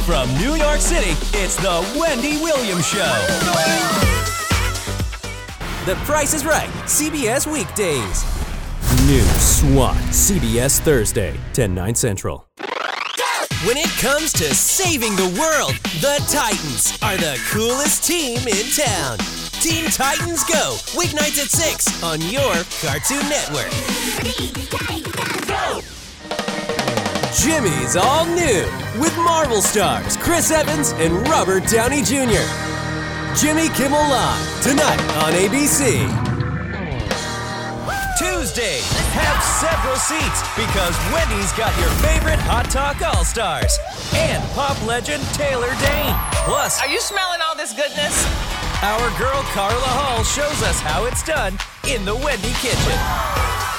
From New York City, it's the Wendy Williams Show. The Price is Right, CBS weekdays. New SWAT, CBS Thursday, 10/9 Central. When it comes to saving the world, the Titans are the coolest team in town. Teen Titans Go, weeknights at 6 on your Cartoon Network. Jimmy's all new with Marvel stars Chris Evans and Robert Downey Jr. Jimmy Kimmel Live, tonight on ABC. Tuesday, have several seats because Wendy's got your favorite Hot Talk All-Stars and pop legend Taylor Dayne. Plus, are you smelling all this goodness? Our girl Carla Hall shows us how it's done in the Wendy kitchen.